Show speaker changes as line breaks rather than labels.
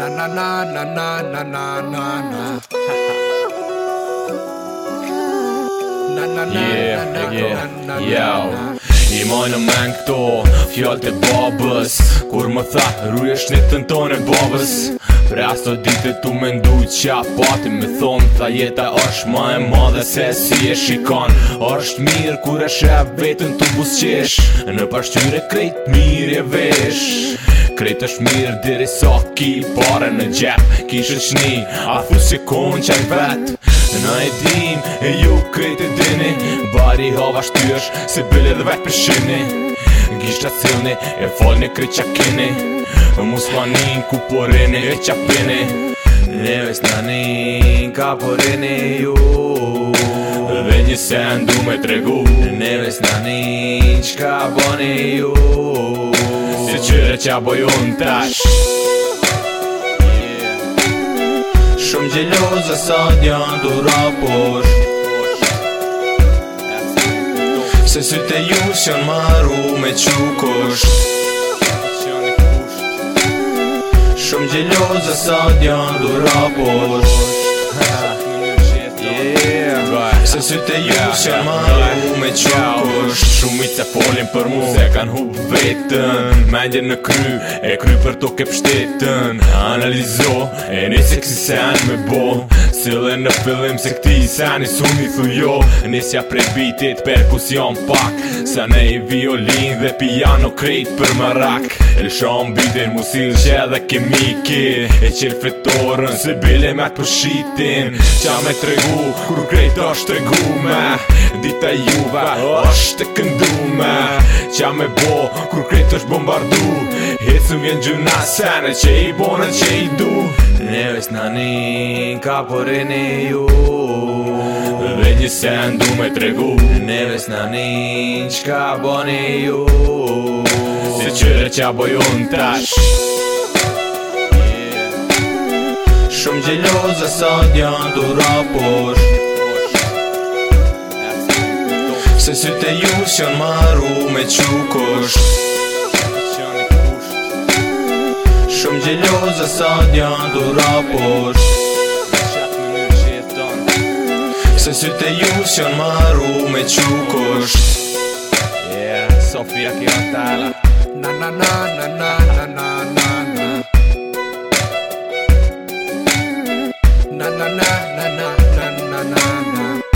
Na na na na na na na na na. Na na na na na na na.
I mojnë men këto fjallët e babës, kur më tha rrujesh netën tonë e babës. Pre aso dite tu me ndu qa pati me thonë, tha jeta është ma e madhe se si e shikon. Është mirë kur e shef vetën tu busqesh, në pashtyre krejt mirë e vesh. Krejt është mirë diri sa ki pare në gjep, kishë qni, a thu si konë qaj vet. Në e dim, e ju krejt e dini, bari hava shtyësh, se bëlle dhe vetë përshini. Gishta cilni, e falni krejt qa keni, musmanin ku porini e qa pini. Neves nanin ka porini ju, dhe një sen du me tregu. Neves nanin qka bani ju, si qyre qa bojon tash. Shumë gjelozë sa janë dura posht, se syte ju s'jon maru me qukosht. Shumë gjelozë sa janë dura posht, se syte ju s'jon maru me qukosht. Shumit se folin për mu se kan hub vetën, mendje në kry, e kry për to ke pështetën. Analizo, e nisi kësi sen me bo, sile në fillim se këti sen i suni thu jo. Nisja prej bitit perkusion pak, sa ne i violin dhe piano krejt për marak. Elshon bitin musil që edhe kemiki, e qil fetorën se bile me atë përshitin. Qa me tregu, kur krejt është tregu me, dita juve është të këndu me. Qa me bo, kur krejt është bombardu, hecëm vjen gjuna sene që i bonë që i du. Neves nanin ka porini ju, dhe një sen du me tregu. Neves nanin qka bani ju, si qyre qa bojon tash. Shumë gjelozë sa janë dura posht, se syte ju s'jon maru me qukosht. Shumë gjelozë sa janë dura posht, se syte ju s'jon maru me qukosht. Sofia Kiantala.
Na na na na na na na na. Na na na na na na na na.